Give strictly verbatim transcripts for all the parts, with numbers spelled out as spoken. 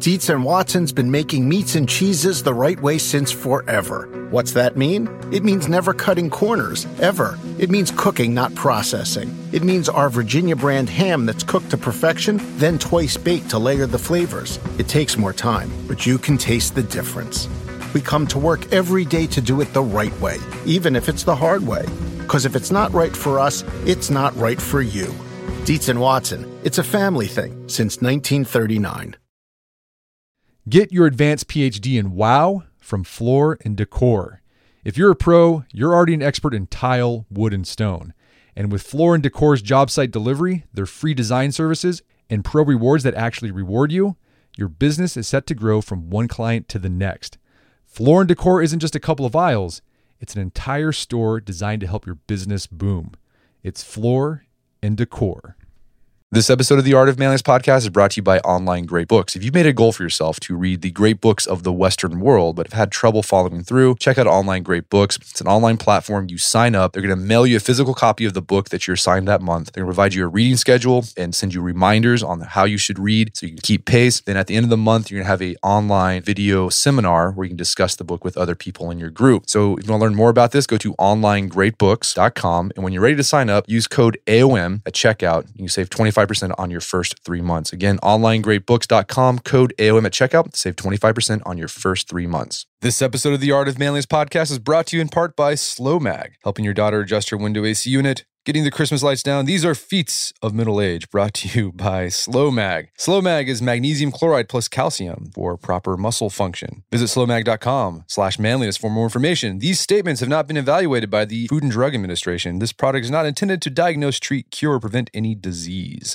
Dietz and Watson's been making meats and cheeses the right way since forever. What's that mean? It means never cutting corners, ever. It means cooking, not processing. It means our Virginia brand ham that's cooked to perfection, then twice baked to layer the flavors. It takes more time, but you can taste the difference. We come to work every day to do it the right way, even if it's the hard way. Because if it's not right for us, it's not right for you. Dietz and Watson, it's a family thing since nineteen thirty-nine. Get your advanced P H D in WOW from Floor and Decor. If you're a pro, you're already an expert in tile, wood, and stone. And with Floor and Decor's job site delivery, their free design services, and pro rewards that actually reward you, your business is set to grow from one client to the next. Floor and Decor isn't just a couple of aisles. It's an entire store designed to help your business boom. It's Floor and Decor. This episode of the Art of Manliness podcast is brought to you by Online Great Books. If you've made a goal for yourself to read the great books of the Western world, but have had trouble following through, check out Online Great Books. It's an online platform. You sign up. They're going to mail you a physical copy of the book that you're assigned that month. They're going to provide you a reading schedule and send you reminders on how you should read so you can keep pace. Then at the end of the month, you're going to have an online video seminar where you can discuss the book with other people in your group. So if you want to learn more about this, go to online great books dot com. And when you're ready to sign up, use code A O M at checkout. You can save twenty-five percent on your first three months. Again, online great books dot com, code A O M at checkout to save twenty-five percent on your first three months. This episode of the Art of Manliness podcast is brought to you in part by SlowMag, helping your daughter adjust her window A C unit, getting the Christmas lights down. These are feats of middle age, brought to you by SlowMag. SlowMag is magnesium chloride plus calcium for proper muscle function. Visit slowmag dot com slash manliness for more information. These statements have not been evaluated by the Food and Drug Administration. This product is not intended to diagnose, treat, cure, or prevent any disease.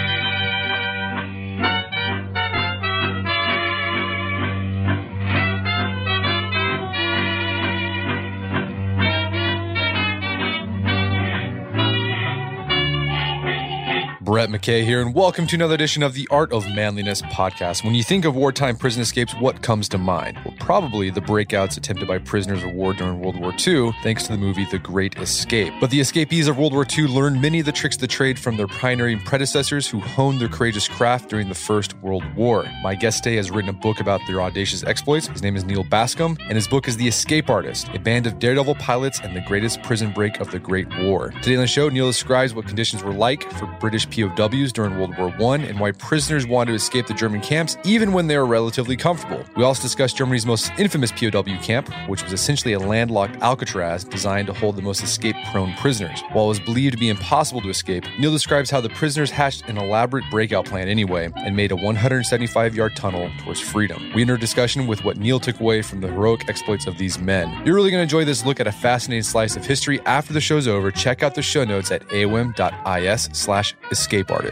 Brett McKay here, and welcome to another edition of the Art of Manliness podcast. When you think of wartime prison escapes, what comes to mind? Well, probably the breakouts attempted by prisoners of war during World War Two, thanks to the movie The Great Escape. But the escapees of World War Two learned many of the tricks of the trade from their pioneering predecessors who honed their courageous craft during the First World War. My guest today has written a book about their audacious exploits. His name is Neil Bascom, and his book is The Escape Artist, a band of daredevil pilots and the greatest prison break of the Great War. Today on the show, Neil describes what conditions were like for British P O Ws during World War One and why prisoners wanted to escape the German camps even when they were relatively comfortable. We also discuss Germany's most infamous P O W camp, which was essentially a landlocked Alcatraz designed to hold the most escape-prone prisoners. While it was believed to be impossible to escape, Neil describes how the prisoners hatched an elaborate breakout plan anyway and made a one hundred seventy-five yard tunnel towards freedom. We enter a discussion with what Neil took away from the heroic exploits of these men. You're really going to enjoy this look at a fascinating slice of history. After the show's over, check out the show notes at A O M dot is slash escape artist.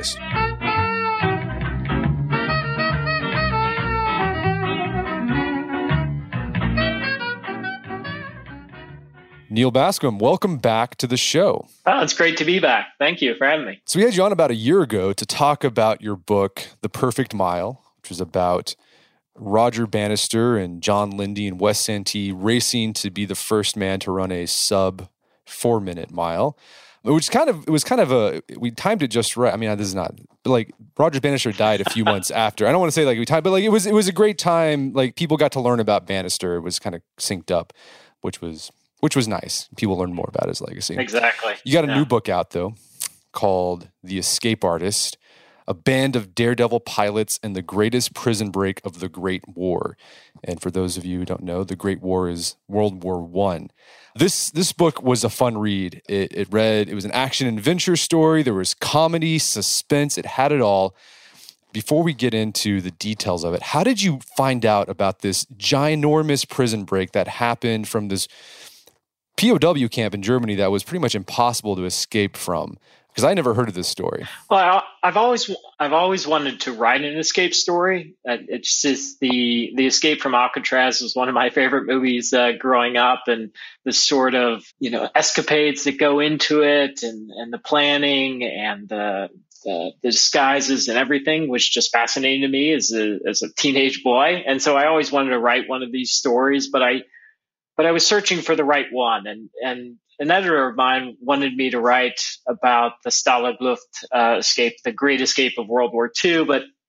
Neil Bascom, welcome back to the show. Oh, it's great to be back. Thank you for having me. So we had you on about a year ago to talk about your book, The Perfect Mile, which was about Roger Bannister and John Lindy and Wes Santee racing to be the first man to run a sub four minute mile. Which kind of, it was kind of a, we timed it just right. I mean, this is not, but like Roger Bannister died a few months after. I don't want to say like we timed, but like it was, it was a great time. Like people got to learn about Bannister. It was kind of synced up, which was, which was nice. People learned more about his legacy. Exactly. You got a yeah. new book out though, called The Escape Artist, a band of daredevil pilots and the greatest prison break of the Great War. And for those of you who don't know, the Great War is World War One. This this book was a fun read. It, it read, it was an action adventure story. There was comedy, suspense. It had it all. Before we get into the details of it, how did you find out about this ginormous prison break that happened from this P O W camp in Germany that was pretty much impossible to escape from? Because I never heard of this story. Well, I've always I've always wanted to write an escape story. It's just the the Escape from Alcatraz was one of my favorite movies uh, growing up, and the sort of you know escapades that go into it, and and the planning and the the, the disguises and everything was just fascinating to me as a as a teenage boy. And so I always wanted to write one of these stories, but I but I was searching for the right one, and and. An editor of mine wanted me to write about the Stalag Luft uh, escape, the great escape of World War Two, but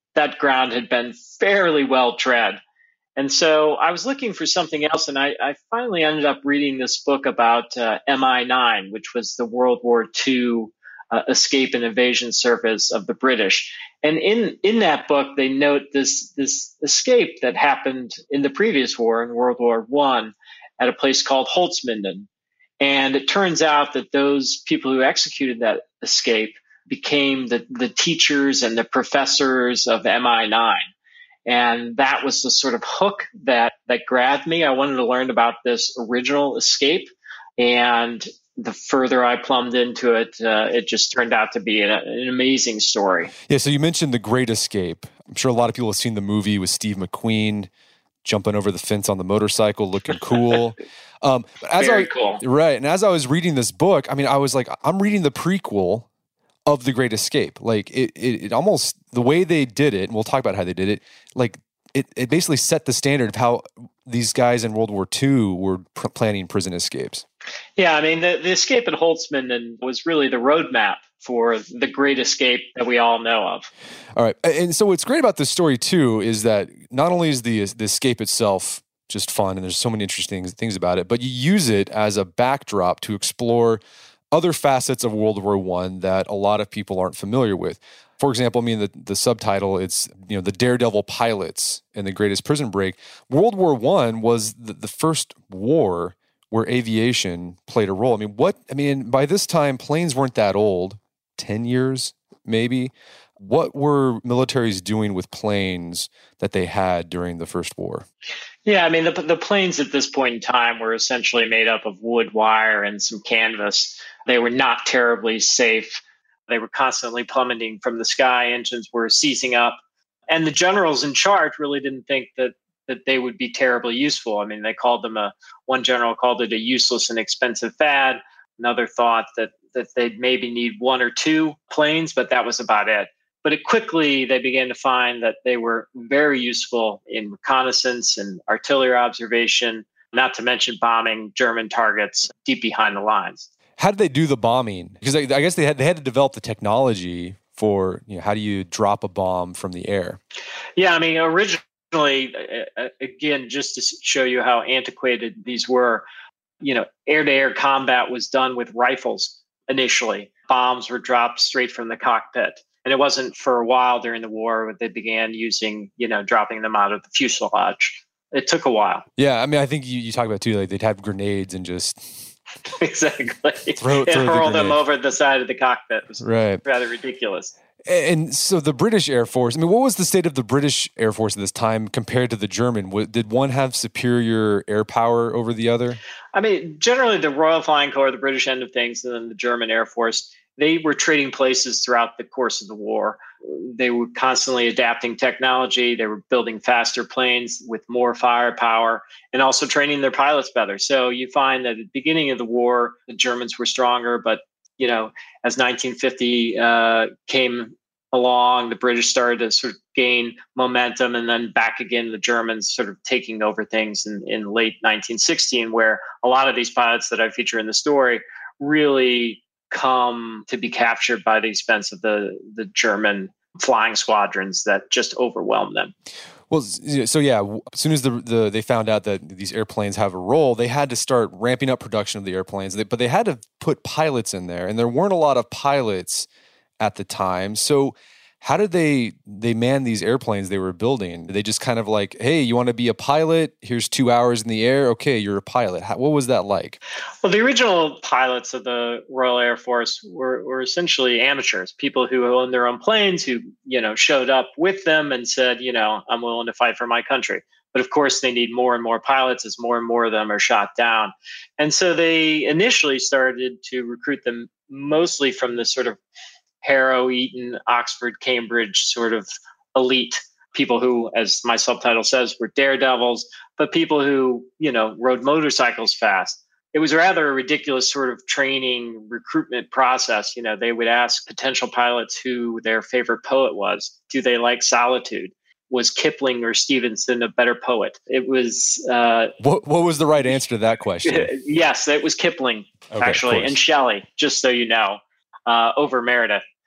that ground had been fairly well tread. And so I was looking for something else, and I, I finally ended up reading this book about uh, M I nine, which was the World War Two uh, escape and invasion service of the British. And in, in that book, they note this, this escape that happened in the previous war, in World War One, at a place called Holzminden. And it turns out that those people who executed that escape became the, the teachers and the professors of M I nine. And that was the sort of hook that, that grabbed me. I wanted to learn about this original escape. And the further I plumbed into it, uh, it just turned out to be an, an amazing story. Yeah, so you mentioned The Great Escape. I'm sure a lot of people have seen the movie with Steve McQueen jumping over the fence on the motorcycle, looking cool. Um, but as Very I, cool. Right. And as I was reading this book, I mean, I was like, I'm reading the prequel of The Great Escape. Like it, it, it almost, the way they did it, and we'll talk about how they did it, like it, it basically set the standard of how these guys in World War Two were pr- planning prison escapes. Yeah, I mean, the, the escape at Holzminden was really the roadmap for the Great Escape that we all know of. All right. And so what's great about this story too is that not only is the, the escape itself just fun, and there's so many interesting things about it, but you use it as a backdrop to explore other facets of World War One that a lot of people aren't familiar with. For example, I mean, the, the subtitle, it's, you know, the daredevil pilots and the greatest prison break. World War One was the, the first war where aviation played a role. I mean, what, I mean, by this time, planes weren't that old, ten years maybe. What were militaries doing with planes that they had during the first war? Yeah, I mean, the, the planes at this point in time were essentially made up of wood, wire, and some canvas. They were not terribly safe. They were constantly plummeting from the sky. Engines were seizing up. And the generals in charge really didn't think that that they would be terribly useful. I mean, they called them a, one general called it a useless and expensive fad. Another thought that, that they'd maybe need one or two planes, but that was about it. But it quickly, they began to find that they were very useful in reconnaissance and artillery observation, not to mention bombing German targets deep behind the lines. How did they do the bombing? Because I, I guess they had they had to develop the technology for, you know, how do you drop a bomb from the air? Yeah, I mean, originally, uh, again, just to show you how antiquated these were, you know, air-to-air combat was done with rifles initially. Bombs were dropped straight from the cockpit. And it wasn't for a while during the war that they began using, you know, dropping them out of the fuselage. It took a while. Yeah, I mean, I think you, you talk about too, like they'd have grenades and just exactly throw, and throw hurl the them over the side of the cockpit. It was right. rather ridiculous. And so the British Air Force, I mean, what was the state of the British Air Force at this time compared to the German? Did one have superior air power over the other? I mean, generally the Royal Flying Corps, the British end of things, and then the German Air Force, they were trading places throughout the course of the war. They were constantly adapting technology. They were building faster planes with more firepower and also training their pilots better. So you find that at the beginning of the war, the Germans were stronger, but you know, as nineteen fifty uh, came along, the British started to sort of gain momentum, and then back again, the Germans sort of taking over things in, in late nineteen sixteen, where a lot of these pilots that I feature in the story really come to be captured by the expense of the, the German flying squadrons that just overwhelmed them. Well, so yeah, as soon as the, the they found out that these airplanes have a role, they had to start ramping up production of the airplanes. But they had to put pilots in there, and there weren't a lot of pilots at the time. So how did they they man these airplanes they were building? Did they just kind of like, hey, you want to be a pilot? Here's two hours in the air. Okay, you're a pilot. How, what was that like? Well, the original pilots of the Royal Air Force were, were essentially amateurs, people who owned their own planes, who, you know, showed up with them and said, you know, I'm willing to fight for my country. But of course, they need more and more pilots as more and more of them are shot down. And so they initially started to recruit them mostly from the sort of Harrow, Eton, Oxford, Cambridge sort of elite people who, as my subtitle says, were daredevils, but people who, you know, rode motorcycles fast. It was rather a ridiculous sort of training recruitment process. You know, they would ask potential pilots who their favorite poet was. Do they like solitude? Was Kipling or Stevenson a better poet? It was... Uh, what, what was the right answer to that question? Yes, it was Kipling, okay, actually, and Shelley, just so you know. Uh, over Meredith.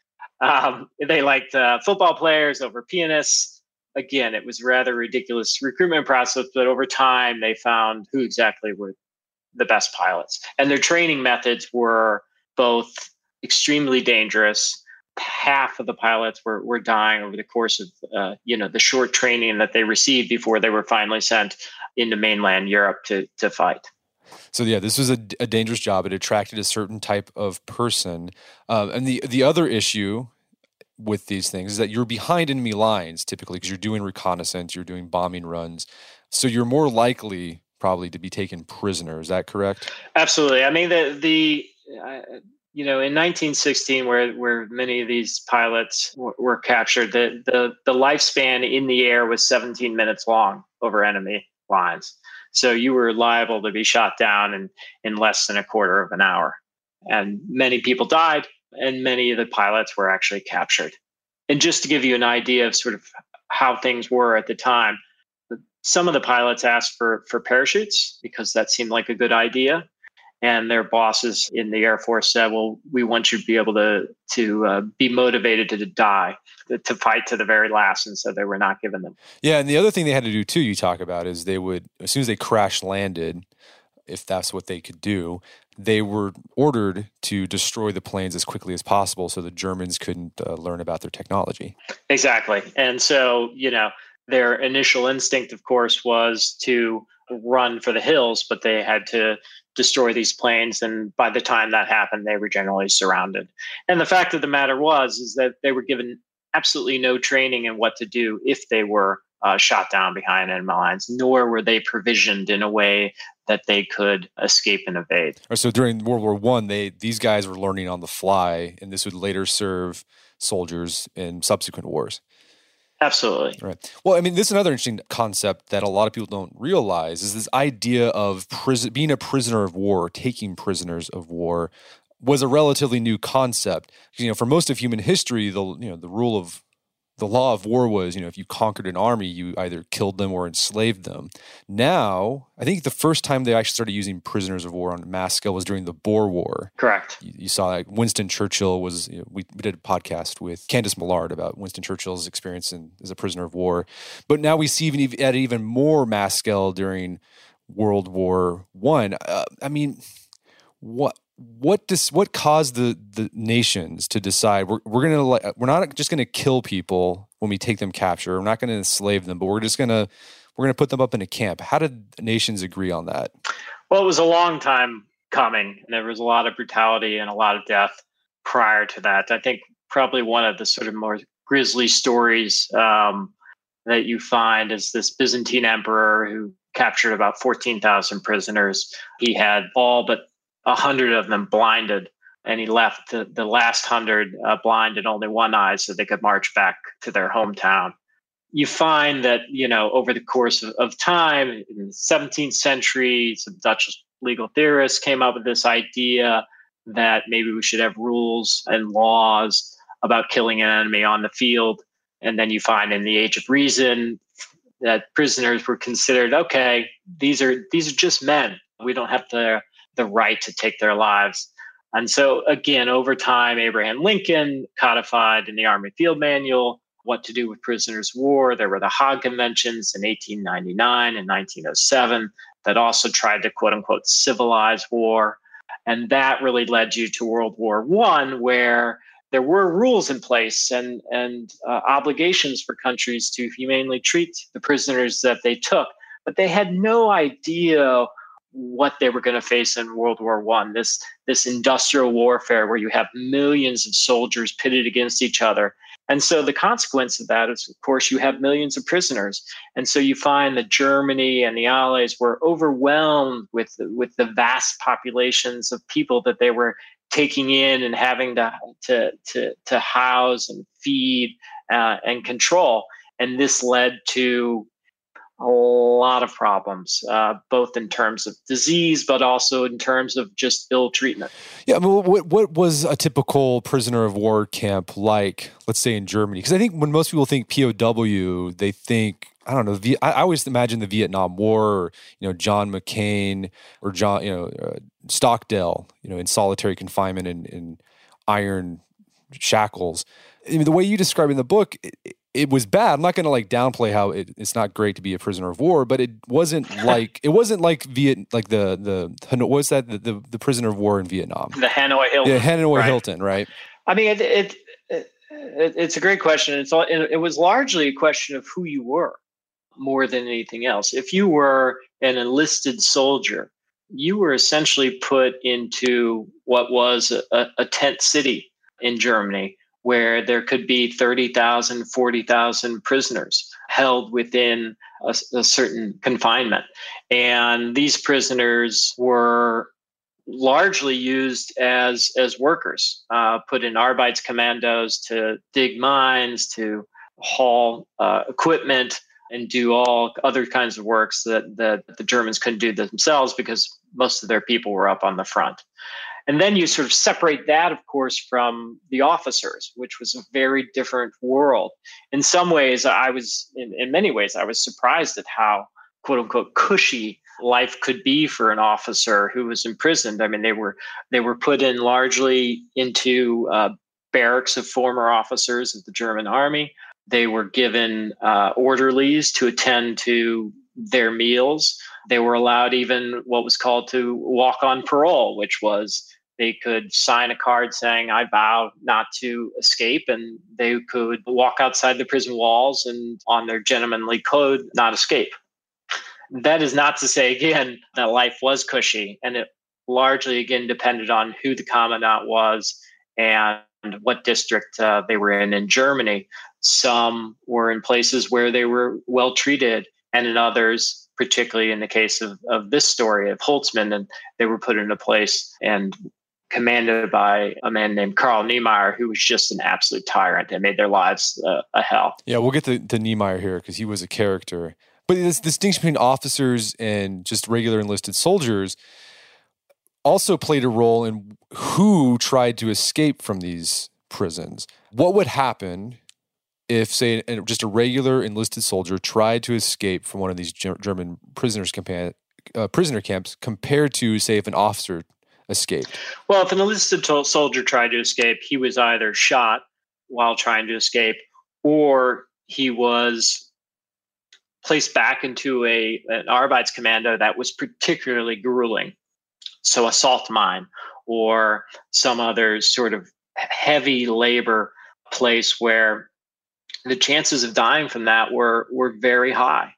Um, they liked uh, football players over pianists. Again, it was a rather ridiculous recruitment process, but over time they found who exactly were the best pilots. And their training methods were both extremely dangerous. Half of the pilots were, were dying over the course of uh, you know the short training that they received before they were finally sent into mainland Europe to to fight. So yeah, this was a, a dangerous job. It attracted a certain type of person. Um, and the the other issue with these things is that you're behind enemy lines typically because you're doing reconnaissance, you're doing bombing runs. So you're more likely probably to be taken prisoner. Is that correct? Absolutely. I mean, the the uh, you know in nineteen sixteen, where where many of these pilots w- were captured, the the the lifespan in the air was seventeen minutes long over enemy lines. So you were liable to be shot down in in less than a quarter of an hour, and many people died, and many of the pilots were actually captured. And just to give you an idea of sort of how things were at the time, some of the pilots asked for, for parachutes because that seemed like a good idea. And their bosses in the Air Force said, well, we want you to be able to, to uh, be motivated to, to die, to, to fight to the very last. And so they were not given them. Yeah. And the other thing they had to do too, you talk about, is they would, as soon as they crash landed, if that's what they could do, they were ordered to destroy the planes as quickly as possible so the Germans couldn't uh, learn about their technology. Exactly. And so, you know, their initial instinct, of course, was to run for the hills, but they had to destroy these planes. And by the time that happened, they were generally surrounded. And the fact of the matter was, is that they were given absolutely no training in what to do if they were uh, shot down behind enemy lines, nor were they provisioned in a way that they could escape and evade. So during World War One, they these guys were learning on the fly, and this would later serve soldiers in subsequent wars. Absolutely. Right. Well, I mean, this is another interesting concept that a lot of people don't realize is this idea of prison, being a prisoner of war, taking prisoners of war, was a relatively new concept. You know, for most of human history, the you know the rule of the law of war was, you know, if you conquered an army, you either killed them or enslaved them. Now, I think the first time they actually started using prisoners of war on a mass scale was during the Boer War. Correct. You, you saw like Winston Churchill was, you know, we, we did a podcast with Candace Millard about Winston Churchill's experience in, as a prisoner of war. But now we see even at even more mass scale during World War One. Uh, I mean, what? What does what caused the, the nations to decide we're we're gonna we're not just gonna kill people when we take them capture. We're not gonna enslave them, but we're just gonna we're gonna put them up in a camp. How did nations agree on that? Well, it was a long time coming. There was a lot of brutality and a lot of death prior to that. I think probably one of the sort of more grisly stories um, that you find is this Byzantine emperor who captured about fourteen thousand prisoners. He had all but a hundred of them blinded, and he left the, the last hundred uh, blind in only one eye so they could march back to their hometown. You find that, you know, over the course of, of time, in the seventeenth century, some Dutch legal theorists came up with this idea that maybe we should have rules and laws about killing an enemy on the field. And then you find in the Age of Reason that prisoners were considered, okay, these are these are just men. We don't have to the right to take their lives. And so again, over time, Abraham Lincoln codified in the Army Field Manual what to do with prisoners of war. There were the Hague Conventions in eighteen ninety-nine and nineteen oh seven that also tried to quote unquote civilize war. And that really led you to World War One, where there were rules in place and, and uh, obligations for countries to humanely treat the prisoners that they took. But they had no idea what they were going to face in World War One, this this industrial warfare where you have millions of soldiers pitted against each other. And so the consequence of that is, of course, you have millions of prisoners. And so you find that Germany and the Allies were overwhelmed with, with the vast populations of people that they were taking in and having to, to, to, to house and feed uh, and control. And this led to a lot of problems, uh, both in terms of disease, but also in terms of just ill treatment. Yeah, I mean, what what was a typical prisoner of war camp like, let's say in Germany? Because I think when most people think P O W, they think, I don't know, the, I, I always imagine the Vietnam War, or, you know, John McCain or John, you know, uh, Stockdale, you know, in solitary confinement in, in iron shackles. I mean, the way you describe it in the book, it, it was bad. I'm not going to like downplay how it, it's not great to be a prisoner of war, but it wasn't like it wasn't like Viet like the the what was that the, the the prisoner of war in Vietnam, the Hanoi Hilton. Yeah, Hanoi right? Hilton, right? I mean, it, it, it, it it's a great question. It's all, it was largely a question of who you were more than anything else. If you were an enlisted soldier, you were essentially put into what was a, a tent city in Germany, where there could be thirty thousand, forty thousand prisoners held within a, a certain confinement. And these prisoners were largely used as as workers, uh, put in Arbeitskommandos to dig mines, to haul uh, equipment, and do all other kinds of works that, that the Germans couldn't do themselves because most of their people were up on the front. And then you sort of separate that, of course, from the officers, which was a very different world. In some ways, I was, in, in many ways, I was surprised at how, quote unquote, cushy life could be for an officer who was imprisoned. I mean, they were they were put in largely into uh, barracks of former officers of the German army. They were given uh, orderlies to attend to their meals. They were allowed even what was called to walk on parole, which was they could sign a card saying, I vow not to escape, and they could walk outside the prison walls and on their gentlemanly code, not escape. That is not to say, again, that life was cushy, and it largely, again, depended on who the commandant was and what district uh, they were in in Germany. Some were in places where they were well treated, and in others, particularly in the case of, of this story of Holtzman, and they were put in a place and commanded by a man named Karl Niemeyer, who was just an absolute tyrant and made their lives uh, a hell. Yeah, we'll get to, to Niemeyer here because he was a character. But this distinction between officers and just regular enlisted soldiers also played a role in who tried to escape from these prisons. What would happen if, say, just a regular enlisted soldier tried to escape from one of these German prisoners camp- uh, prisoner camps compared to, say, if an officer escaped? Well, if an enlisted to- soldier tried to escape, he was either shot while trying to escape, or he was placed back into a an Arbeitskommando that was particularly grueling. So a salt mine or some other sort of heavy labor place where the chances of dying from that were were very high.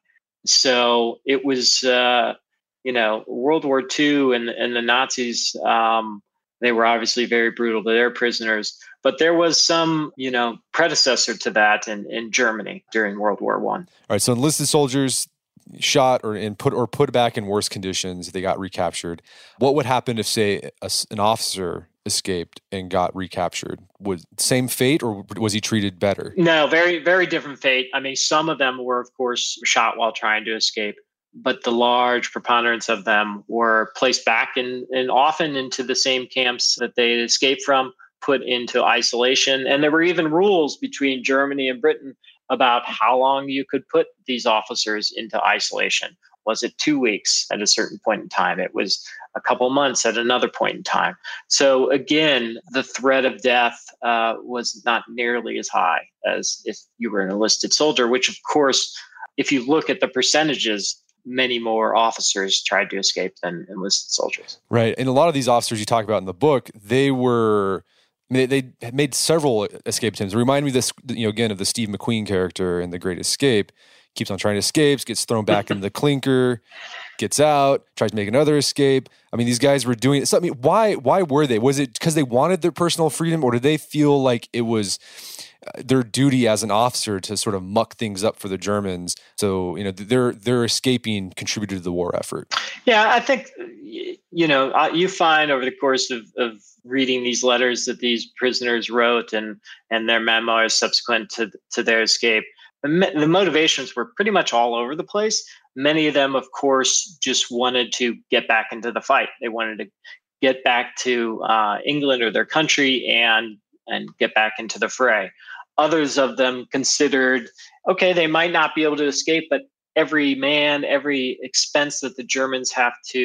So it was, uh, you know, World War Two and, and the Nazis, um, they were obviously very brutal to their prisoners. But there was some, you know, predecessor to that in, in Germany during World War One. All right, so enlisted soldiers shot or and put or put back in worse conditions, they got recaptured. What would happen if, say, a, an officer escaped and got recaptured? Was same fate, or was he treated better? No, very, very different fate. I mean, some of them were, of course, shot while trying to escape, but the large preponderance of them were placed back in, and often into the same camps that they escaped from, put into isolation. And there were even rules between Germany and Britain about how long you could put these officers into isolation. Was it two weeks at a certain point in time? It was a couple months at another point in time. So again, the threat of death uh, was not nearly as high as if you were an enlisted soldier, which of course, if you look at the percentages, many more officers tried to escape than enlisted soldiers. Right. And a lot of these officers you talk about in the book, they were... I mean, they, they made several escape attempts. It reminded me this, you know, again, of the Steve McQueen character in The Great Escape. Keeps on trying to escape, gets thrown back into the clinker, gets out, tries to make another escape. I mean, these guys were doing something. I mean, why? Why were they? Was it because they wanted their personal freedom, or did they feel like it was their duty as an officer to sort of muck things up for the Germans? So, you know, their their escaping contributed to the war effort. Yeah, I think, you know, you find over the course of, of reading these letters that these prisoners wrote and and their memoirs subsequent to to their escape, the, the motivations were pretty much all over the place. Many of them, of course, just wanted to get back into the fight. They wanted to get back to uh, England or their country and and get back into the fray. Others of them considered, okay, they might not be able to escape, but every man, every expense that the Germans have to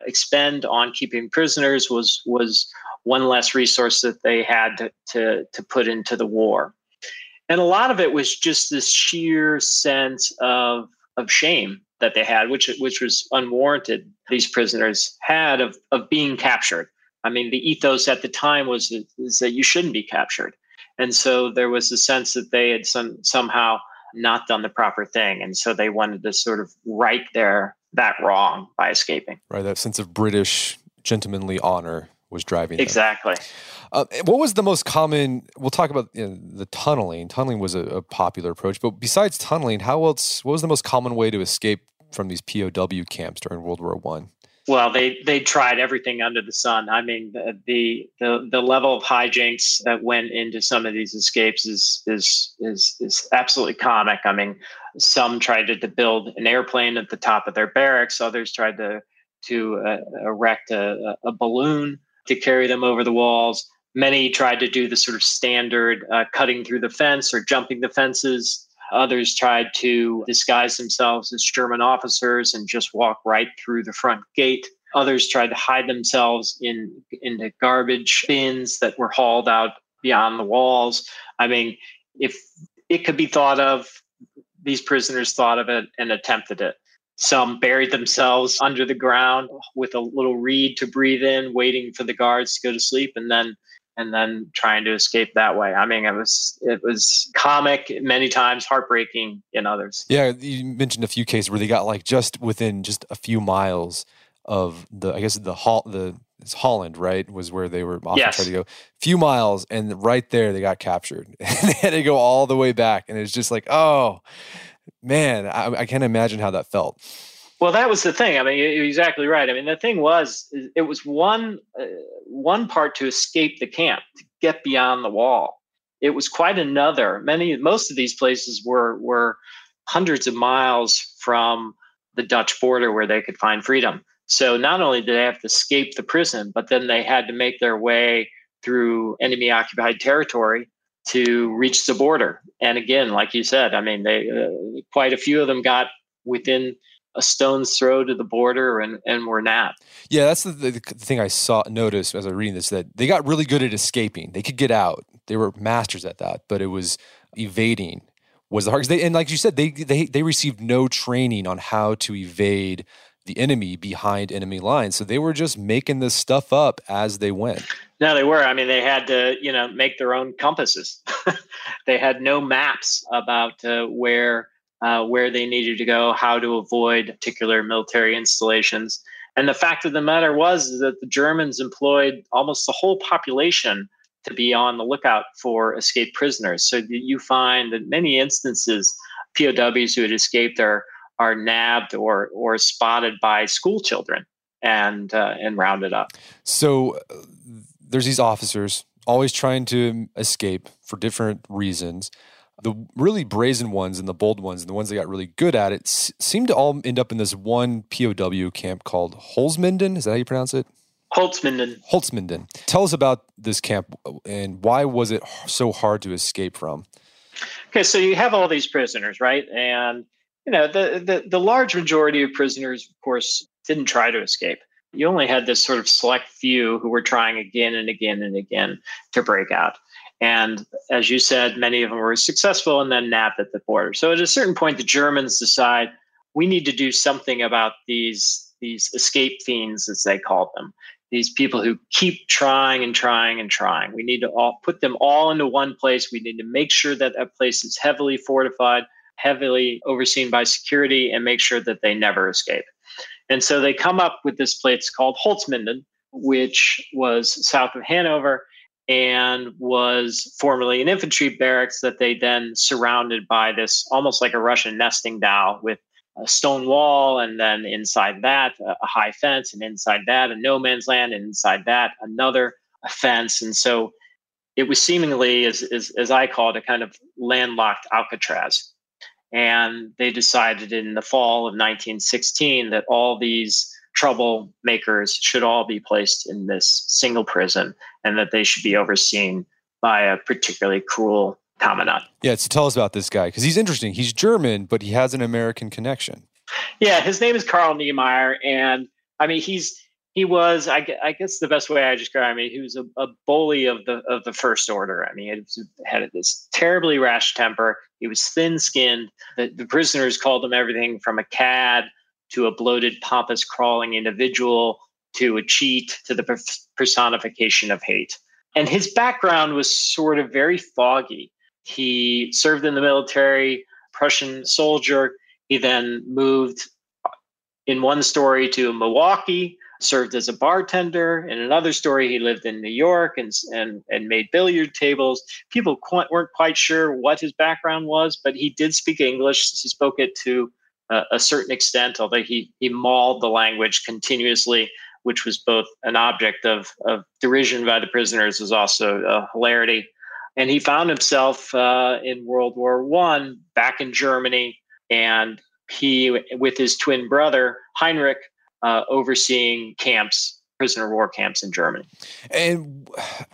expend on keeping prisoners was was one less resource that they had to, to, to put into the war. And a lot of it was just this sheer sense of of shame that they had, which which was unwarranted. These prisoners had of of being captured. I mean, the ethos at the time was is that you shouldn't be captured, and so there was a sense that they had some somehow not done the proper thing, and so they wanted to sort of right their that wrong by escaping. Right, that sense of British gentlemanly honor was driving them. Exactly. Uh, what was the most common, we'll talk about you know, the tunneling. Tunneling was a, a popular approach, but besides tunneling, how else, what was the most common way to escape from these P O W camps during World War One? Well, they they tried everything under the sun. I mean, the, the the the level of hijinks that went into some of these escapes is is is is absolutely comic. I mean, some tried to, to build an airplane at the top of their barracks. Others tried to to uh, erect a, a balloon to carry them over the walls. Many tried to do the sort of standard uh, cutting through the fence or jumping the fences. Others tried to disguise themselves as German officers and just walk right through the front gate. Others tried to hide themselves in into garbage bins that were hauled out beyond the walls. I mean, if it could be thought of, these prisoners thought of it and attempted it. Some buried themselves under the ground with a little reed to breathe in, waiting for the guards to go to sleep, and then and then trying to escape that way. I mean, it was it was comic many times, heartbreaking in others. Yeah, you mentioned a few cases where they got like just within just a few miles of the, I guess the Hol- the it's Holland, right, was where they were often yes. trying to go. Few miles, and right there they got captured. And they had to go all the way back, and it's just like, oh man, I, I can't imagine how that felt. Well, that was the thing. I mean, you're exactly right. I mean, the thing was, it was one uh, one part to escape the camp, to get beyond the wall. It was quite another. Many, most of these places were were hundreds of miles from the Dutch border where they could find freedom. So not only did they have to escape the prison, but then they had to make their way through enemy-occupied territory to reach the border. And again, like you said, I mean, they uh, quite a few of them got within a stone's throw to the border and, and were nabbed. Yeah, that's the, the, the thing I saw noticed as I was reading this, that they got really good at escaping. They could get out. They were masters at that, but it was evading was the hardest. They, and like you said, they, they they received no training on how to evade the enemy behind enemy lines. So they were just making this stuff up as they went. No, they were. I mean, they had to, you know, make their own compasses. They had no maps about uh, where Uh, where they needed to go, how to avoid particular military installations. And the fact of the matter was that the Germans employed almost the whole population to be on the lookout for escaped prisoners. So you find that many instances, P O Ws who had escaped are, are nabbed or or spotted by school children and, uh, and rounded up. So uh, there's these officers always trying to escape for different reasons. The really brazen ones and the bold ones and the ones that got really good at it s- seem to all end up in this one P O W camp called Holzminden. Is that how you pronounce it? Holzminden. Holzminden. Tell us about this camp and why was it so hard to escape from? Okay, so you have all these prisoners, right? And you know the, the the large majority of prisoners, of course, didn't try to escape. You only had this sort of select few who were trying again and again and again to break out. And as you said, many of them were successful and then nabbed at the border. So at a certain point, the Germans decide we need to do something about these, these escape fiends, as they called them, these people who keep trying and trying and trying. We need to all put them all into one place. We need to make sure that that place is heavily fortified, heavily overseen by security, and make sure that they never escape. And so they come up with this place called Holzminden, which was south of Hanover, and was formerly an infantry barracks that they then surrounded by this almost like a Russian nesting doll with a stone wall, and then inside that a high fence, and inside that a no man's land, and inside that another fence. And so it was seemingly, as, as, as I call it, a kind of landlocked Alcatraz. And they decided in the fall of nineteen sixteen that all these troublemakers should all be placed in this single prison and that they should be overseen by a particularly cruel commandant. Yeah, so tell us about this guy, because he's interesting. He's German, but he has an American connection. Yeah, his name is Karl Niemeyer. And I mean, he's He was, I, I guess the best way I describe him, he was a, a bully of the of the first order. I mean, he was, had this terribly rash temper. He was thin-skinned. The, the prisoners called him everything from a cad to a bloated, pompous, crawling individual to a cheat to the personification of hate. And his background was sort of very foggy. He served in the military, Prussian soldier. He then moved in one story to Milwaukee, served as a bartender. In another story, he lived in New York and and, and made billiard tables. People qu- weren't quite sure what his background was, but he did speak English. He spoke it to uh, a certain extent, although he he mauled the language continuously, which was both an object of, of derision by the prisoners, was also a hilarity. And he found himself uh, in World War One back in Germany, and he, with his twin brother, Heinrich, uh, overseeing camps, prisoner of war camps in Germany. And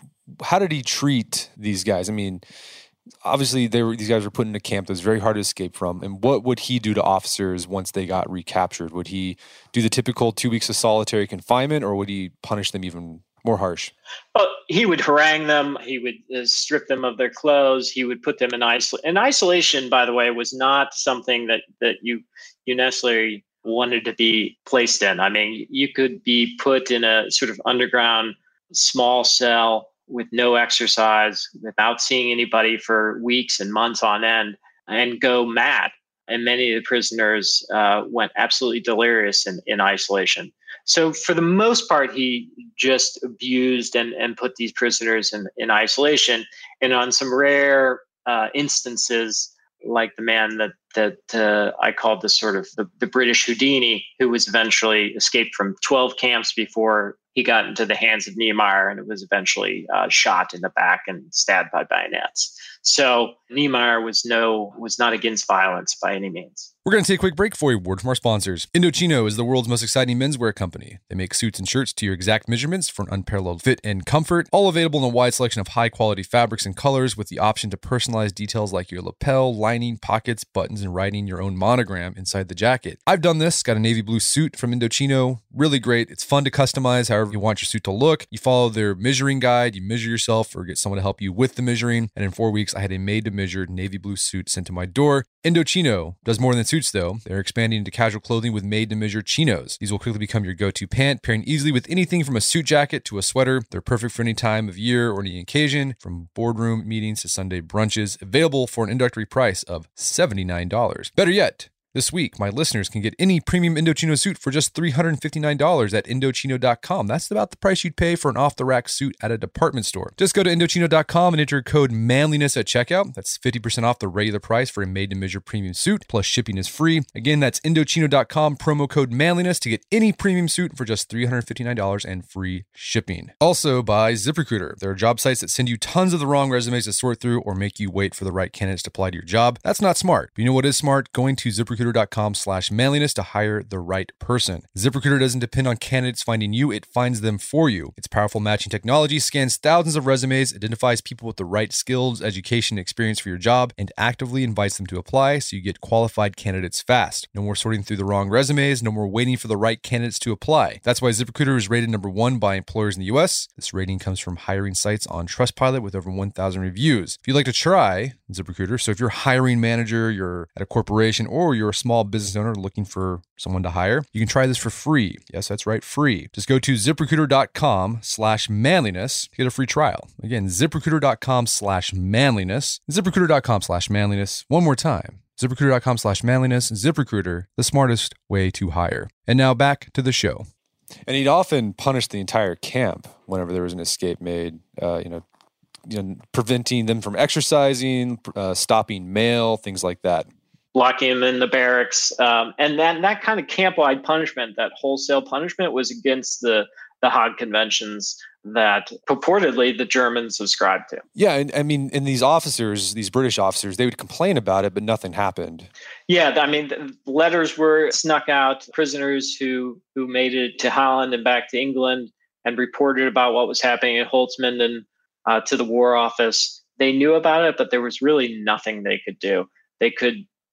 how did he treat these guys? I mean, obviously they were, these guys were put in a camp that was very hard to escape from. And what would he do to officers once they got recaptured? Would he do the typical two weeks of solitary confinement, or would he punish them even more harsh? Well, he would harangue them. He would uh, strip them of their clothes. He would put them in isolation. And isolation, by the way, was not something that, that you, you necessarily wanted to be placed in. I mean, you could be put in a sort of underground small cell with no exercise, without seeing anybody for weeks and months on end, and go mad. And many of the prisoners uh, went absolutely delirious in, in isolation. So for the most part, he just abused and, and put these prisoners in, in isolation. And on some rare uh, instances, like the man that that uh, I called the sort of the, the British Houdini, who was eventually escaped from twelve camps before he got into the hands of Niemeyer, and it was eventually uh, shot in the back and stabbed by bayonets. So Niemeyer was no was not against violence by any means. We're going to take a quick break for a word from our sponsors. Indochino is the world's most exciting menswear company. They make suits and shirts to your exact measurements for an unparalleled fit and comfort, all available in a wide selection of high-quality fabrics and colors with the option to personalize details like your lapel, lining, pockets, buttons, and writing your own monogram inside the jacket. I've done this, got a navy blue suit from Indochino. Really great. It's fun to customize however you want your suit to look. You follow their measuring guide, you measure yourself or get someone to help you with the measuring, and in four weeks, I had a made-to-measure navy blue suit sent to my door. Indochino does more than suits, though. They're expanding into casual clothing with made-to-measure chinos. These will quickly become your go-to pant, pairing easily with anything from a suit jacket to a sweater. They're perfect for any time of year or any occasion, from boardroom meetings to Sunday brunches. Available for an introductory price of seventy-nine dollars. Better yet, this week, my listeners can get any premium Indochino suit for just three hundred fifty-nine dollars at Indochino dot com. That's about the price you'd pay for an off-the-rack suit at a department store. Just go to Indochino dot com and enter code manliness at checkout. That's fifty percent off the regular price for a made-to-measure premium suit, plus shipping is free. Again, that's Indochino dot com, promo code manliness to get any premium suit for just three hundred fifty-nine dollars and free shipping. Also by ZipRecruiter. There are job sites that send you tons of the wrong resumes to sort through or make you wait for the right candidates to apply to your job. That's not smart. But you know what is smart? Going to ZipRecruiter dot com slash manliness to hire the right person. ZipRecruiter doesn't depend on candidates finding you, it finds them for you. Its powerful matching technology scans thousands of resumes, identifies people with the right skills, education, and experience for your job, and actively invites them to apply so you get qualified candidates fast. No more sorting through the wrong resumes, no more waiting for the right candidates to apply. That's why ZipRecruiter is rated number one by employers in the U S. This rating comes from hiring sites on Trustpilot with over one thousand reviews. If you'd like to try ZipRecruiter, so if you're a hiring manager, you're at a corporation, or you're a small business owner looking for someone to hire, you can try this for free. Yes, that's right, free. Just go to ZipRecruiter dot com slash manliness to get a free trial. Again, ZipRecruiter dot com slash manliness. ZipRecruiter dot com slash manliness. One more time. ZipRecruiter dot com slash manliness. ZipRecruiter, the smartest way to hire. And now back to the show. And he'd often punish the entire camp whenever there was an escape made, uh, you know, you know, preventing them from exercising, uh, stopping mail, things like that. Locking them in the barracks. Um, and that, that kind of camp-wide punishment, that wholesale punishment, was against the, the Hague Conventions that purportedly the Germans subscribed to. Yeah, and I mean, and these officers, these British officers, they would complain about it, but nothing happened. Yeah, I mean, letters were snuck out. Prisoners who, who made it to Holland and back to England and reported about what was happening at Holzminden uh, to the War Office. They knew about it, but there was really nothing they could do. They could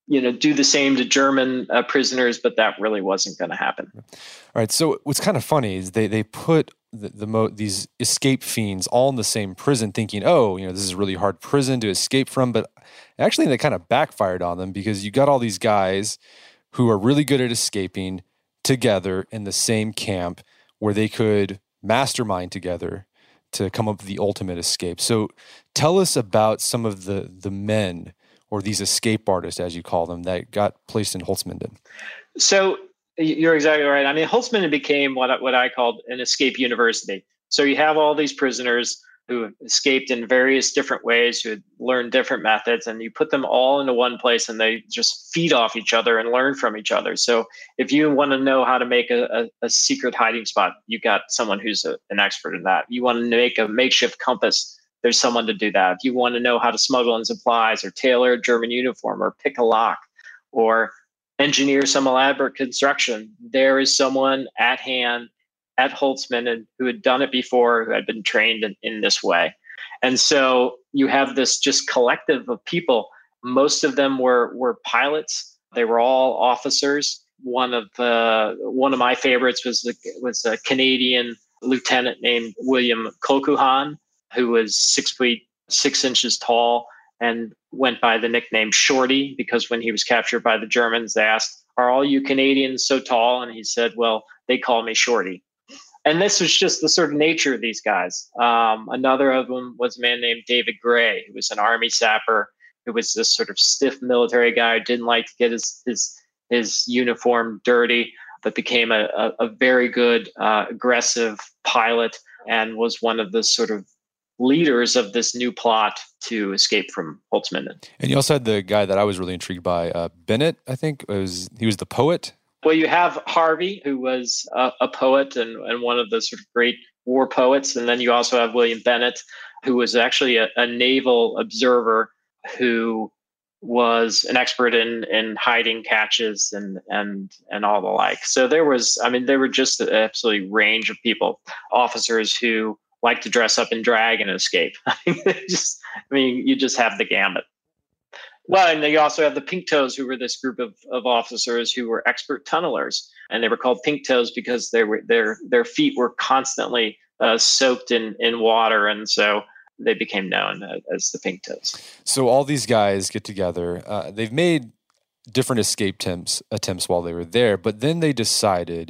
you know, do the same to German uh, prisoners, but that really wasn't going to happen. All right. So what's kind of funny is they they put the, the mo- these escape fiends all in the same prison, thinking, oh, you know, this is a really hard prison to escape from. But actually, they kind of backfired on them, because you got all these guys who are really good at escaping together in the same camp, where they could mastermind together to come up with the ultimate escape. So tell us about some of the the men, or these escape artists, as you call them, that got placed in Holzminden. So you're exactly right. I mean, Holzminden became what I, what I called an escape university. So you have all these prisoners who have escaped in various different ways, who had learned different methods, and you put them all into one place, and they just feed off each other and learn from each other. So if you want to know how to make a, a, a secret hiding spot, you got someone who's a, an expert in that. You want to make a makeshift compass, there's someone to do that. If you want to know how to smuggle in supplies, or tailor a German uniform, or pick a lock, or engineer some elaborate construction, there is someone at hand at Holzminden who had done it before, who had been trained in, in this way. And so you have this just collective of people. Most of them were were pilots. They were all officers. One of the one of my favorites was the, was a Canadian lieutenant named William Colquhoun, who was six feet six inches tall and went by the nickname Shorty, because when he was captured by the Germans, they asked, "Are all you Canadians so tall?" And he said, "Well, they call me Shorty." And this was just the sort of nature of these guys. Um, another of them was a man named David Gray, who was an army sapper, who was this sort of stiff military guy who didn't like to get his his, his uniform dirty, but became a, a, a very good, uh, aggressive pilot, and was one of the sort of leaders of this new plot to escape from Holzminden. And you also had the guy that I was really intrigued by, uh, Bennett, I think. It was he was the poet. Well, you have Harvey, who was a, a poet and, and one of the sort of great war poets. And then you also have William Bennett, who was actually a, a naval observer who was an expert in, in hiding catches and, and, and all the like. So there was, I mean, there were just an absolute range of people, officers who like to dress up in drag and escape. I mean, just, I mean, you just have the gamut. Well, and you also have the Pink Toes, who were this group of, of officers who were expert tunnelers, and they were called Pink Toes because they were their their feet were constantly uh, soaked in in water, and so they became known as the Pink Toes. So all these guys get together. Uh, they've made different escape attempts attempts while they were there, but then they decided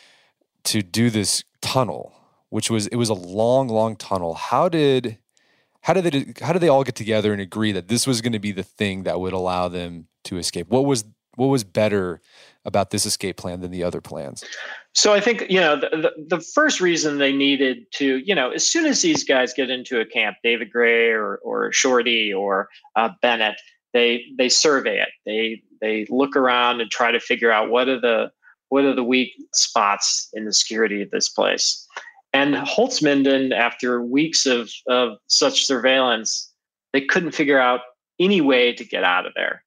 to do this tunnel, which was it was a long, long tunnel. How did How did they how did they all get together and agree that this was going to be the thing that would allow them to escape? What was what was better about this escape plan than the other plans? So I think, you know, the, the, the first reason they needed to, you know, as soon as these guys get into a camp, David Gray or or Shorty or uh, Bennett, they they survey it. They they look around and try to figure out what are the what are the weak spots in the security of this place. And Holzminden, after weeks of, of such surveillance, they couldn't figure out any way to get out of there.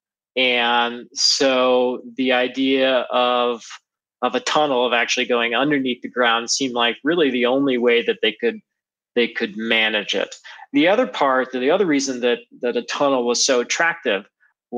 And so the idea of, of a tunnel, of actually going underneath the ground, seemed like really the only way that they could they could manage it. The other part, the other reason that, that a tunnel was so attractive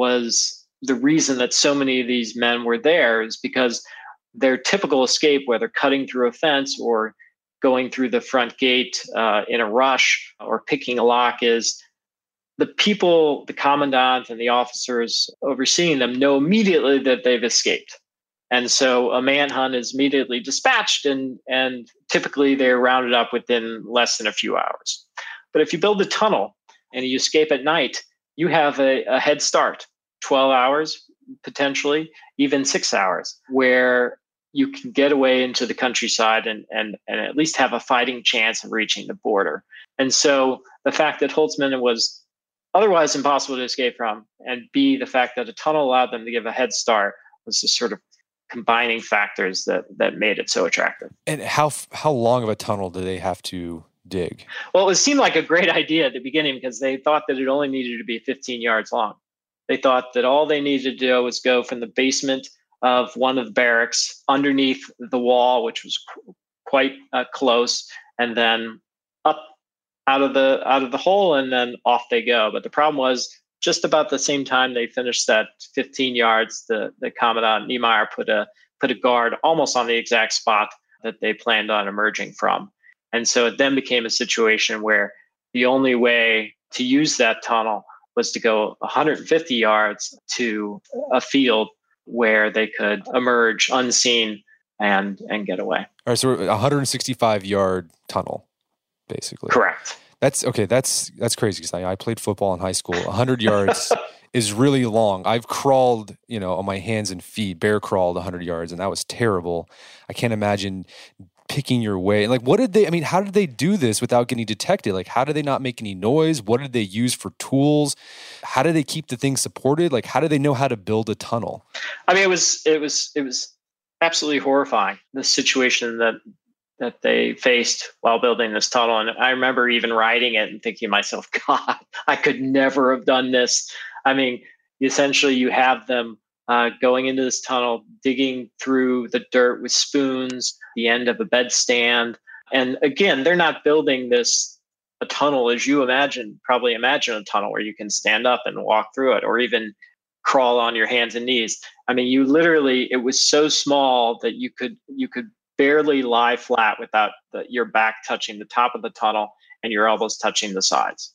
was the reason that so many of these men were there is because their typical escape, whether cutting through a fence or going through the front gate uh, in a rush or picking a lock, is the people, the commandant and the officers overseeing them know immediately that they've escaped. And so a manhunt is immediately dispatched, and, and typically they're rounded up within less than a few hours. But if you build a tunnel and you escape at night, you have a, a head start, twelve hours, potentially even six hours, where you can get away into the countryside and, and, and at least have a fighting chance of reaching the border. And so the fact that Holzminden was otherwise impossible to escape from, and B, the fact that a tunnel allowed them to give a head start, was the sort of combining factors that that made it so attractive. And how how long of a tunnel do they have to dig? Well, it seemed like a great idea at the beginning because they thought that it only needed to be fifteen yards long. They thought that all they needed to do was go from the basement of one of the barracks underneath the wall, which was qu- quite uh, close, and then up out of the out of the hole, and then off they go. But the problem was just about the same time they finished that fifteen yards, the, the Commandant Niemeyer put a put a guard almost on the exact spot that they planned on emerging from. And so it then became a situation where the only way to use that tunnel was to go one hundred fifty yards to a field where they could emerge unseen and and get away. All right, so a one hundred sixty-five yard tunnel, basically. Correct. That's okay. That's that's crazy because I, I played football in high school. one hundred yards is really long. I've crawled, you know, on my hands and feet, bear crawled one hundred yards, and that was terrible. I can't imagine picking your way. Like, what did they? I mean, how did they do this without getting detected? Like, how did they not make any noise? What did they use for tools? How did they keep the thing supported? Like, how did they know how to build a tunnel? I mean, it was it was it was absolutely horrifying, the situation that. that they faced while building this tunnel. And I remember even writing it and thinking to myself, God, I could never have done this. I mean, essentially you have them uh, going into this tunnel, digging through the dirt with spoons, the end of a bed stand. And again, they're not building this a tunnel as you imagine, probably imagine a tunnel where you can stand up and walk through it or even crawl on your hands and knees. I mean, you literally, it was so small that you could, you could barely lie flat without the, your back touching the top of the tunnel and your elbows touching the sides.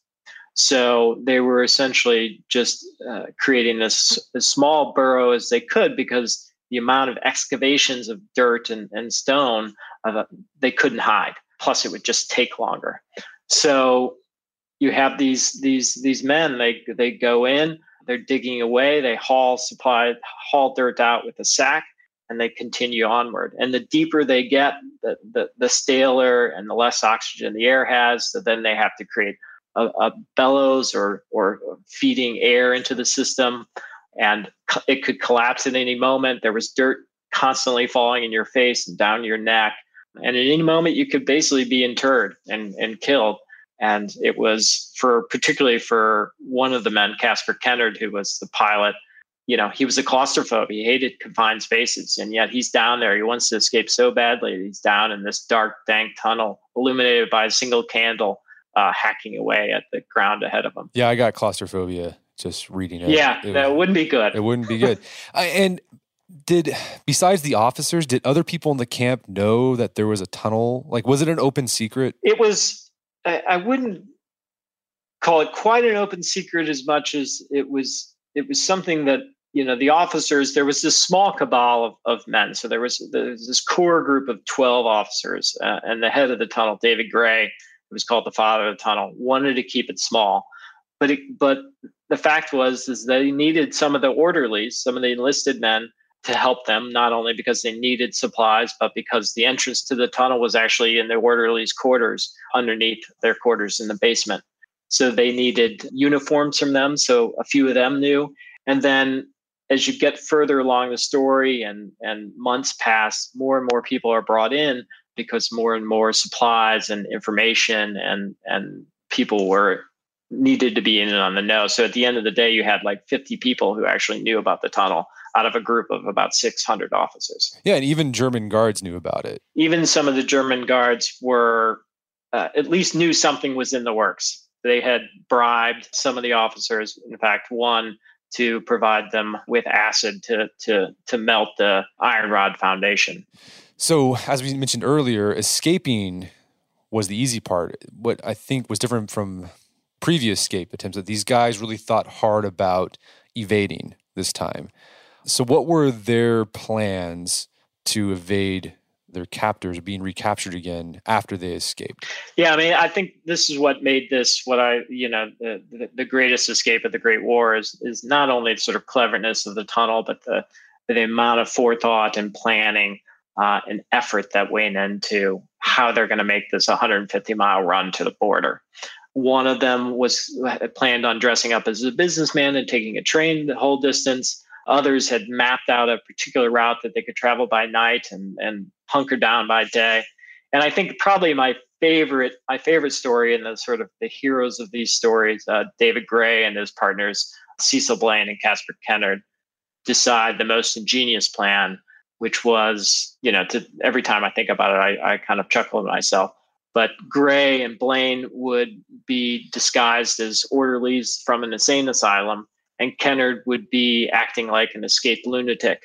So they were essentially just uh, creating this as small burrow as they could because the amount of excavations of dirt and, and stone, uh, they couldn't hide. Plus, it would just take longer. So you have these these these men. They they go in. They're digging away. They haul supply haul dirt out with a sack. And they continue onward. And the deeper they get, the, the, the staler and the less oxygen the air has. So then they have to create a, a bellows or, or feeding air into the system. And it could collapse at any moment. There was dirt constantly falling in your face and down your neck. And at any moment, you could basically be interred and, and killed. And it was for, particularly for one of the men, Caspar Kennard, who was the pilot. You know, he was a claustrophobe. He hated confined spaces. And yet he's down there. He wants to escape so badly. He's down in this dark, dank tunnel, illuminated by a single candle, uh, hacking away at the ground ahead of him. Yeah, I got claustrophobia just reading it. Yeah, it that was, wouldn't be good. It wouldn't be good. I, and did, besides the officers, did other people in the camp know that there was a tunnel? Like, was it an open secret? It was, I, I wouldn't call it quite an open secret as much as it was, it was something that, you know, the officers, there was this small cabal of, of men. So there was, there was this core group of twelve officers, uh, and the head of the tunnel, David Gray, who was called the father of the tunnel, wanted to keep it small. But it, but the fact was is they needed some of the orderlies, some of the enlisted men to help them, not only because they needed supplies, but because the entrance to the tunnel was actually in the orderlies' quarters, underneath their quarters in the basement. So they needed uniforms from them. So a few of them knew. And then as you get further along the story and, and months pass, more and more people are brought in because more and more supplies and information and, and people were needed to be in on the know. So at the end of the day, you had like fifty people who actually knew about the tunnel out of a group of about six hundred officers. Yeah, and even German guards knew about it. Even some of the German guards were, uh, at least knew something was in the works. They had bribed some of the officers, in fact, one to provide them with acid to to to melt the iron rod foundation. So, as we mentioned earlier, escaping was the easy part. What I think was different from previous escape attempts, that these guys really thought hard about evading this time. So, what were their plans to evade their captors being recaptured again after they escaped? Yeah, I mean, I think this is what made this what I, you know, the, the, the greatest escape of the Great War is is not only the sort of cleverness of the tunnel, but the the amount of forethought and planning uh, and effort that went into how they're going to make this one hundred fifty mile run to the border. One of them was planned on dressing up as a businessman and taking a train the whole distance. Others had mapped out a particular route that they could travel by night and, and hunker down by day. And I think probably my favorite, my favorite story and the sort of the heroes of these stories, uh, David Gray and his partners, Cecil Blaine and Caspar Kennard, decide the most ingenious plan, which was, you know, to every time I think about it, I, I kind of chuckle to myself. But Gray and Blaine would be disguised as orderlies from an insane asylum, and Kennard would be acting like an escaped lunatic.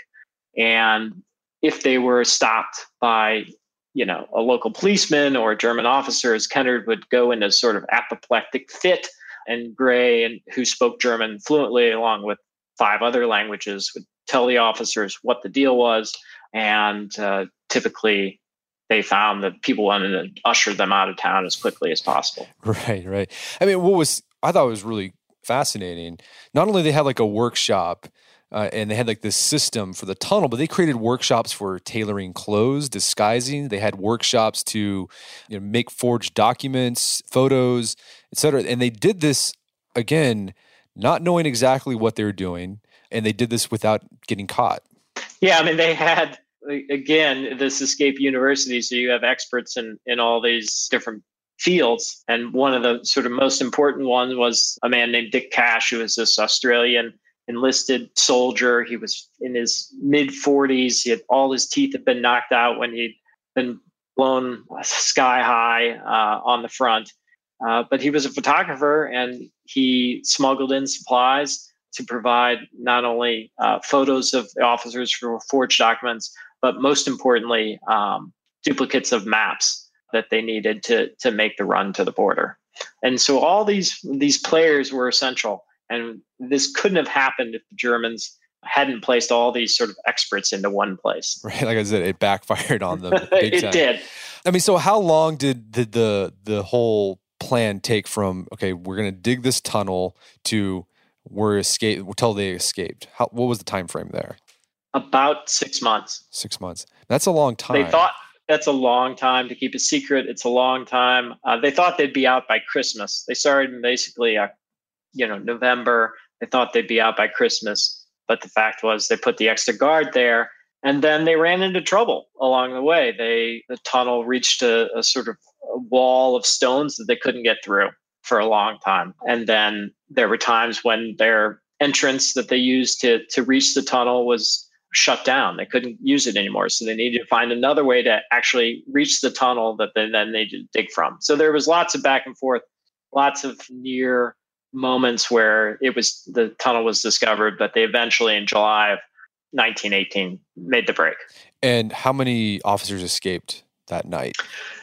And if they were stopped by, you know, a local policeman or German officers, Kennard would go into sort of apoplectic fit, and Gray, and who spoke German fluently along with five other languages, would tell the officers what the deal was. And uh, typically they found that people wanted to usher them out of town as quickly as possible. Right, right. I mean, what was, I thought was really fascinating, not only they had like a workshop uh, and they had like this system for the tunnel, but they created workshops for tailoring clothes, disguising. They had workshops to, you know, make forged documents, photos, et cetera. And they did this, again, not knowing exactly what they were doing. And they did this without getting caught. Yeah, I mean, they had, again, this escape university, so you have experts in, in all these different fields. And one of the sort of most important ones was a man named Dick Cash, who was this Australian enlisted soldier. He was in his mid forties. He had all his teeth had been knocked out when he'd been blown sky high uh, on the front. Uh, but he was a photographer, and he smuggled in supplies to provide not only uh, photos of the officers for forged documents, but most importantly, um, duplicates of maps that they needed to to make the run to the border. And so all these these players were essential. And this couldn't have happened if the Germans hadn't placed all these sort of experts into one place. Right, like I said, it backfired on them. Big it time. did. I mean, so how long did, did the the whole plan take from, okay, we're going to dig this tunnel to we're escape until they escaped? How, what was the time frame there? About six months. Six months. That's a long time. They thought that's a long time to keep a secret. It's a long time. Uh, they thought they'd be out by Christmas. They started in basically, uh, you know, November. They thought they'd be out by Christmas. But the fact was they put the extra guard there, and then they ran into trouble along the way. They the tunnel reached a, a sort of a wall of stones that they couldn't get through for a long time. And then there were times when their entrance that they used to to reach the tunnel was shut down. They couldn't use it anymore. So they needed to find another way to actually reach the tunnel that they then needed to dig from. So there was lots of back and forth, lots of near moments where it was the tunnel was discovered, but they eventually in July of nineteen eighteen made the break. And how many officers escaped that night?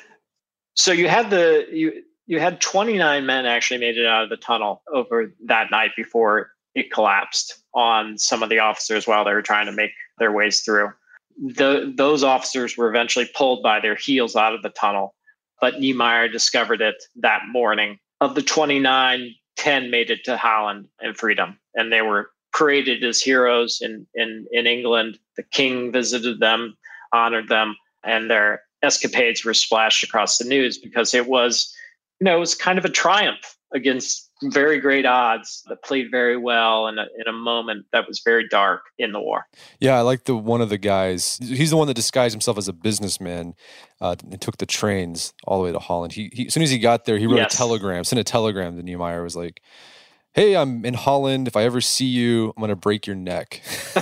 So you had the you you had twenty-nine men actually made it out of the tunnel over that night before it collapsed on some of the officers while they were trying to make their ways through. The, those officers were eventually pulled by their heels out of the tunnel, but Niemeyer discovered it that morning. Of the twenty-nine, ten made it to Holland and freedom, and they were paraded as heroes in, in, in England. The king visited them, honored them, and their escapades were splashed across the news because it was, you know, it was kind of a triumph against very great odds that played very well in a, in a moment that was very dark in the war. Yeah, I like the one of the guys. He's the one that disguised himself as a businessman uh, and took the trains all the way to Holland. He, he as soon as he got there, he wrote yes. a telegram, sent a telegram to Niemeyer. Was like, "Hey, I'm in Holland. If I ever see you, I'm going to break your neck."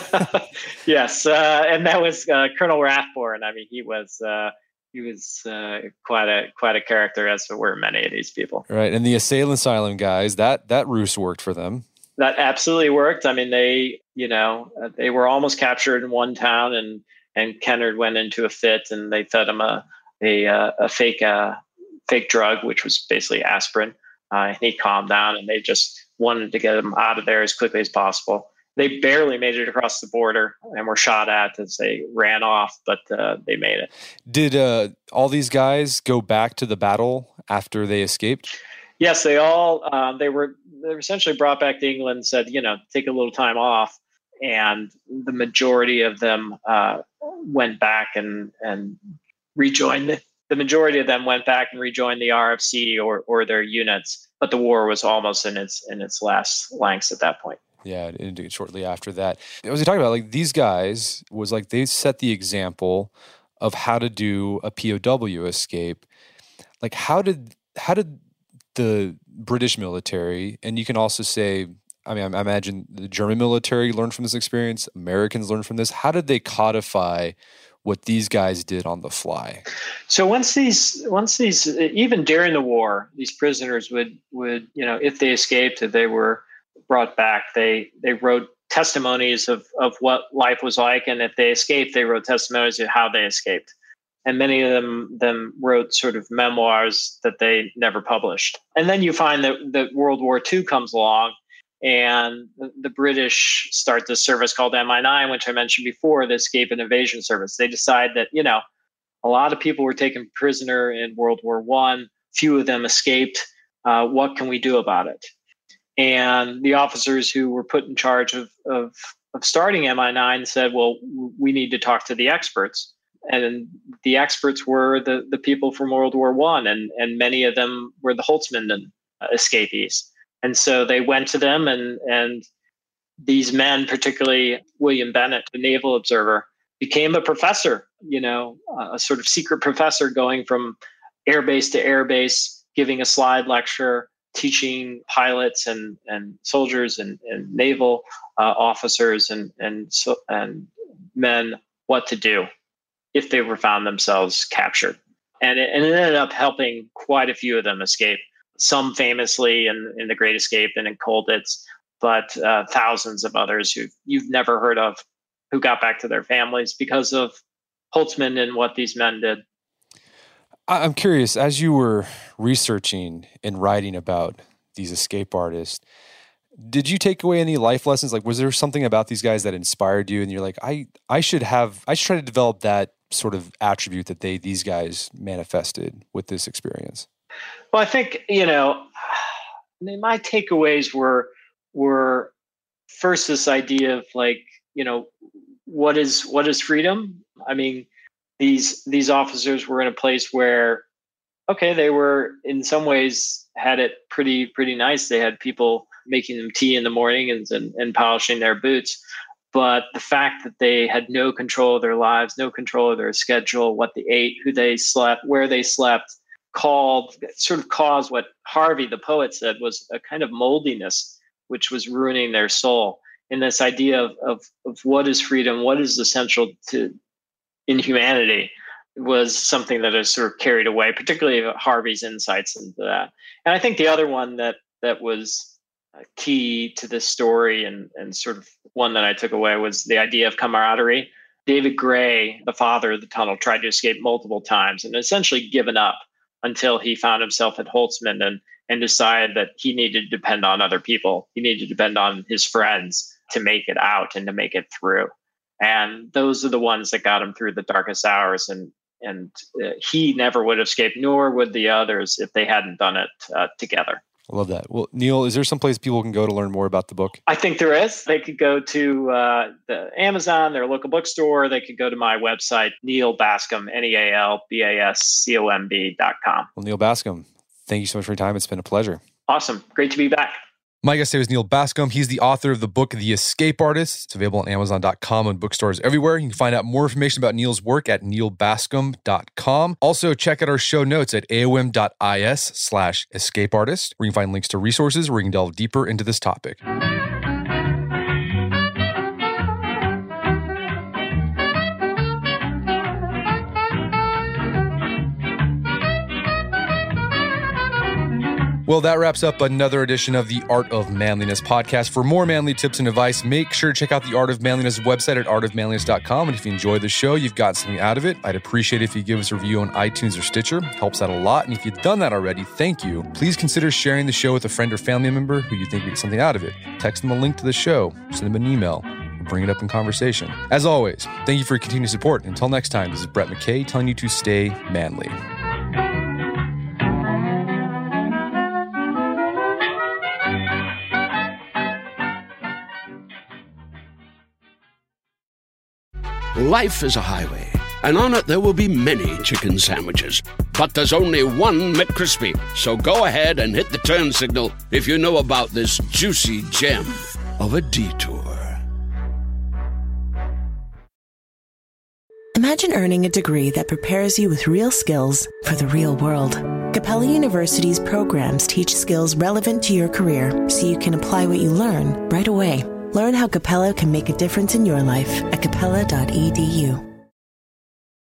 Yes, uh, and that was uh, Colonel Rathborn. I mean, he was. Uh, He was uh, quite a quite a character, as were many of these people. Right, and the assailant asylum guys, that that ruse worked for them. That absolutely worked. I mean, they you know they were almost captured in one town, and and Kennard went into a fit, and they fed him a a, a fake uh, fake drug, which was basically aspirin. Uh, and he calmed down, and they just wanted to get him out of there as quickly as possible. They barely made it across the border and were shot at as they ran off, but uh, they made it. Did uh, all these guys go back to the battle after they escaped? Yes, they all, uh, they were they were essentially brought back to England and said, you know, take a little time off. And the majority of them uh, went back and, and rejoined, the, the majority of them went back and rejoined the R F C or, or their units. But the war was almost in its, in its last lengths at that point. Yeah, and shortly after that. I was talking about, like, these guys was like they set the example of how to do a P O W escape. Like, how did how did the British military, and you can also say, I mean, I imagine the German military learned from this experience, Americans learned from this. How did they codify what these guys did on the fly? So once these, once these, even during the war, these prisoners would, would, you know, if they escaped, if they were brought back, they, they wrote testimonies of, of what life was like. And if they escaped, they wrote testimonies of how they escaped. And many of them, them wrote sort of memoirs that they never published. And then you find that, that World War Two comes along, and the, the British start this service called M I nine, which I mentioned before, the Escape and Evasion Service. They decide that, you know, a lot of people were taken prisoner in World War One. Few of them escaped. Uh, what can we do about it? And the officers who were put in charge of, of, of starting M I nine said, well, we need to talk to the experts. And the experts were the, the people from World War One, and, and many of them were the Holtzminden escapees. And so they went to them, and, and these men, particularly William Bennett, the naval observer, became a professor, you know, a sort of secret professor going from airbase to airbase, giving a slide lecture, teaching pilots and, and soldiers and, and naval uh, officers and, and, so, and men what to do if they were found themselves captured. And it, and it ended up helping quite a few of them escape, some famously in, in The Great Escape and in Colditz, but uh, thousands of others who you've never heard of who got back to their families because of Holtzman and what these men did. I'm curious, as you were researching and writing about these escape artists, did you take away any life lessons? Like, was there something about these guys that inspired you and you're like, I, I should have, I should try to develop that sort of attribute that they, these guys manifested with this experience? Well, I think, you know, I mean, my takeaways were, were first this idea of like, you know, what is, what is freedom? I mean, these, these officers were in a place where, okay, they were in some ways had it pretty, pretty nice. They had people making them tea in the morning and, and, and polishing their boots. But the fact that they had no control of their lives, no control of their schedule, what they ate, who they slept, where they slept, called, sort of caused what Harvey, the poet, said was a kind of moldiness, which was ruining their soul. And this idea of, of, of what is freedom, what is essential to in humanity, was something that is sort of carried away, particularly Harvey's insights into that. And I think the other one that that was key to this story and, and sort of one that I took away was the idea of camaraderie. David Gray, the father of the tunnel, tried to escape multiple times and essentially given up until he found himself at Holtzminden and, and decided that he needed to depend on other people. He needed to depend on his friends to make it out and to make it through. And those are the ones that got him through the darkest hours. And and uh, he never would have escaped, nor would the others if they hadn't done it uh, together. I love that. Well, Neil, is there some place people can go to learn more about the book? I think there is. They could go to uh, the Amazon, their local bookstore. They could go to my website, Neil Bascom, N E A L B A S C O M B dot com. Well, Neil Bascom, thank you so much for your time. It's been a pleasure. Awesome. Great to be back. My guest today was Neil Bascom. He's the author of the book, The Escape Artist. It's available on Amazon dot com and bookstores everywhere. You can find out more information about Neil's work at neil bascom dot com. Also, check out our show notes at aom dot is slash escape artist, where you can find links to resources where you can delve deeper into this topic. Well, that wraps up another edition of the Art of Manliness podcast. For more manly tips and advice, make sure to check out the Art of Manliness website at art of manliness dot com. And if you enjoy the show, you've got something out of it, I'd appreciate it if you give us a review on iTunes or Stitcher. It helps out a lot. And if you've done that already, thank you. Please consider sharing the show with a friend or family member who you think would get something out of it. Text them a link to the show, send them an email, or bring it up in conversation. As always, thank you for your continued support. Until next time, this is Brett McKay telling you to stay manly. Life is a highway, and on it there will be many chicken sandwiches. But there's only one McCrispy. So go ahead and hit the turn signal if you know about this juicy gem of a detour. Imagine earning a degree that prepares you with real skills for the real world. Capella University's programs teach skills relevant to your career so you can apply what you learn right away. Learn how Capella can make a difference in your life at capella dot e d u.